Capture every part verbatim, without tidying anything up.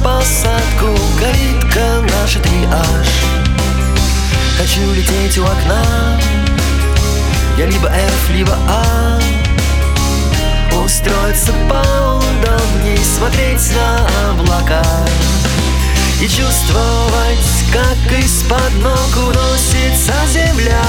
посадку, калитка наша триаж. Хочу лететь у окна, я либо F, либо А. Устроиться поудобней, смотреть на облака и чувствовать, как из-под ног уносится земля.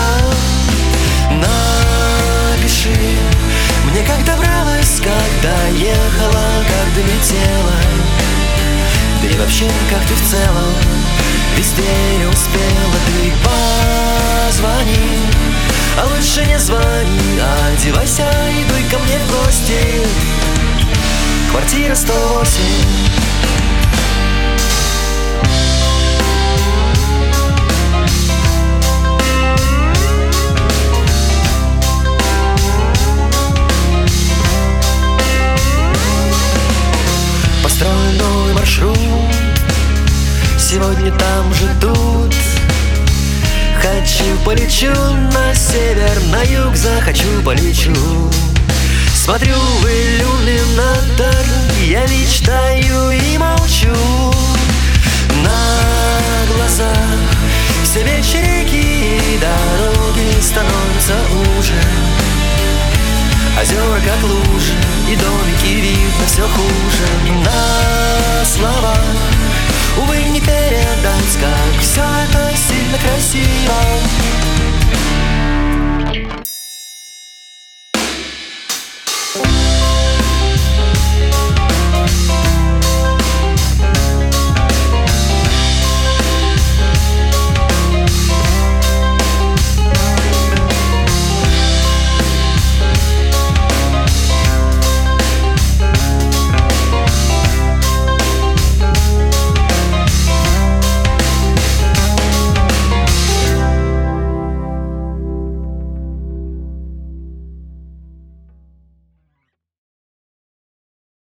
Напиши мне, как добралась, когда ехала, как долетела, да и вообще, как ты в целом везде не успела. Ты позвони, а лучше не звони, одевайся и дуй ко мне в гости. Квартира сто восемь. Построю новый маршрут, сегодня там ждут. Хочу, полечу на север, на юг захочу, полечу. Смотрю в иллюминатор,